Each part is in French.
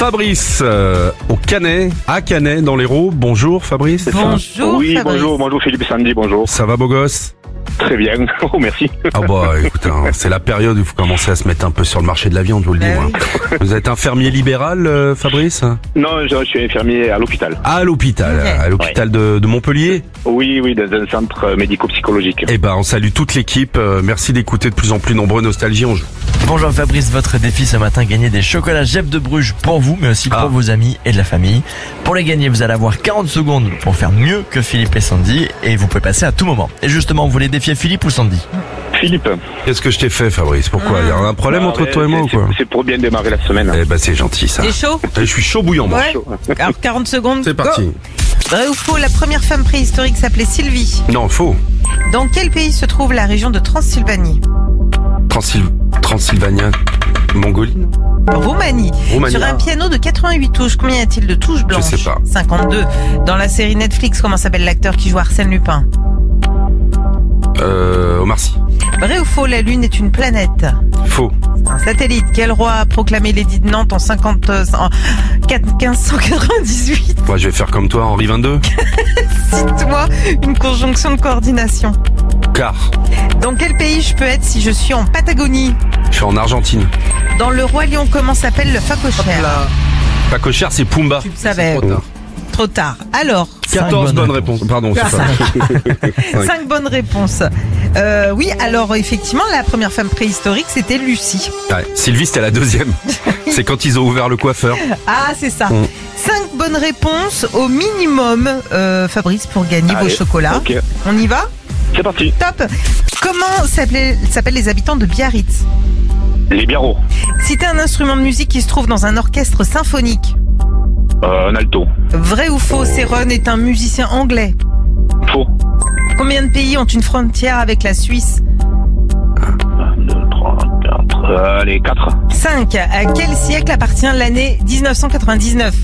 Fabrice, au Canet, à Canet, dans l'Hérault. Bonjour Fabrice. Bonjour. Oui, Fabrice. bonjour Philippe et Sandy, bonjour. Ça va beau gosse? Très bien, oh merci. Ah bah écoute, hein, c'est la période où vous commencez à se mettre un peu sur le marché de la viande, je vous le dis moi. Vous êtes un fermier libéral, Fabrice? Non, je suis infirmier à l'hôpital. À l'hôpital, Ok. à l'hôpital de Montpellier. Oui, dans un centre médico-psychologique. Eh ben on salue toute l'équipe, merci d'écouter de plus en plus nombreux Nostalgie, on joue. Bonjour Fabrice, votre défi ce matin, gagner des chocolats Jeb de Bruges pour vous, mais aussi pour vos amis et de la famille. Pour les gagner, vous allez avoir 40 secondes pour faire mieux que Philippe et Sandy, et vous pouvez passer à tout moment. Et justement, vous voulez défier Philippe ou Sandy? Philippe. Qu'est-ce que je t'ai fait Fabrice? Pourquoi? Il y a un problème entre toi et moi ou quoi? C'est pour bien démarrer la semaine. Eh ben c'est gentil ça. T'es chaud? Je suis chaud bouillant moi. Ouais. Alors 40 secondes. C'est parti. Go. Vrai ou faux, la première femme préhistorique s'appelait Sylvie. Non, faux. Dans quel pays se trouve la région de Transylvanie? Transylvania, Mongolie. Roumanie. Roumanie. Sur un piano de 88 touches, combien y a-t-il de touches blanches? sais pas. 52. Dans la série Netflix, comment s'appelle l'acteur qui joue Arsène Lupin? Omar Sy. Vrai ou faux, la Lune est une planète? Faux. Un satellite. Quel roi a proclamé l'édit de Nantes en 1598? Moi je vais faire comme toi, Henri 22. Cite-moi une conjonction de coordination. Car Dans quel pays je peux être si je suis en Patagonie? je suis en Argentine. Dans le Roi Lion, comment s'appelle le phacochère? Pas cochère, c'est Pumba. Tu le savais. Trop tard. Alors, 14 bonnes réponses. Pardon, c'est ça. 5 bonnes réponses. Oui, alors effectivement, la première femme préhistorique, c'était Lucie. Ouais, Sylvie, c'était la deuxième. C'est quand ils ont ouvert le coiffeur. Ah, c'est ça. Mm. 5 bonnes réponses au minimum, Fabrice, pour gagner vos Allez, chocolats. ok. On y va? C'est parti. Top. Comment s'appellent les habitants de Biarritz? Les biarros. Citez un instrument de musique qui se trouve dans un orchestre symphonique. Un alto. Vrai ou faux, Céron est un musicien anglais. Faux. Combien de pays ont une frontière avec la Suisse? 1, 2, 3, 4. Allez, 4. 5. À quel siècle appartient l'année 1999?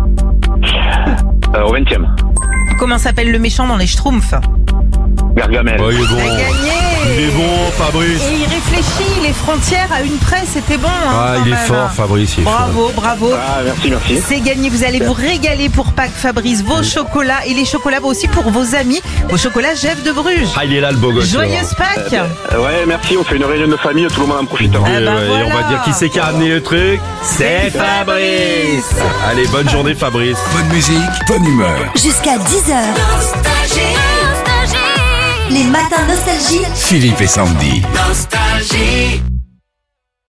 Au 20e. Comment s'appelle le méchant dans les Schtroumpfs? Gargamel. Oh, il est bon. T'as gagné. Il est bon, Fabrice. Et il réfléchit, les frontières à une presse, c'était bon. Hein, Ah, quand il est même. fort, Fabrice. Il est fort. Bravo. Ah, merci. C'est gagné, vous allez vous régaler pour Pâques, Fabrice. Vos chocolats et les chocolats vont aussi pour vos amis. Vos chocolats Jeff de Bruges. Ah, il est là le beau gosse. Joyeuse Pâques. Ouais, merci, on fait une réunion de famille, tout le monde en profitera. Ah bah Et on va voilà. dire qui c'est qui a amené le truc. C'est Fabrice. Allez, bonne journée, Fabrice. Bonne musique, bonne humeur. Jusqu'à 10h. Les matins nostalgie. Philippe et Sandy. Nostalgie.